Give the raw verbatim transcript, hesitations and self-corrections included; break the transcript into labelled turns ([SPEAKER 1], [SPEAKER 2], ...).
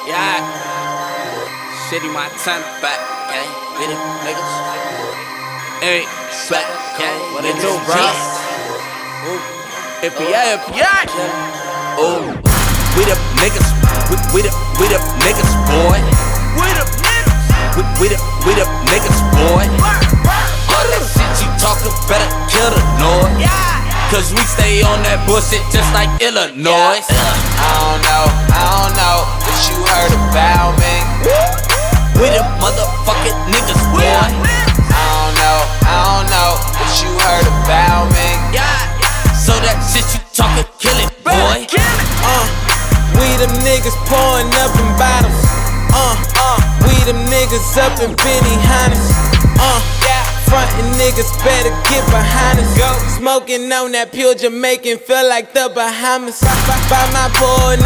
[SPEAKER 1] Yeah. City Montana back, gang. With them niggas. Hey, back, gang.
[SPEAKER 2] What they do, bro?
[SPEAKER 1] F B I, F B I. Oh, we the niggas. We, we the, we the niggas, boy. We the niggas. We, we the, we the niggas, boy. All that shit you talking, better kill the noise. Cause we stay on that bullshit just like Illinois.
[SPEAKER 2] I don't know, I don't know what you heard about me.
[SPEAKER 1] We the motherfucking niggas, boy.
[SPEAKER 2] I don't know, I don't know what you heard about me.
[SPEAKER 1] So that shit you talking, kill it, boy.
[SPEAKER 3] Uh, we them niggas pouring up in bottles. Uh, uh, we them niggas up in Benihana's. Uh, frontin' niggas better get behind us. Go. Smoking on that pure Jamaican, feel like the Bahamas. By my boy.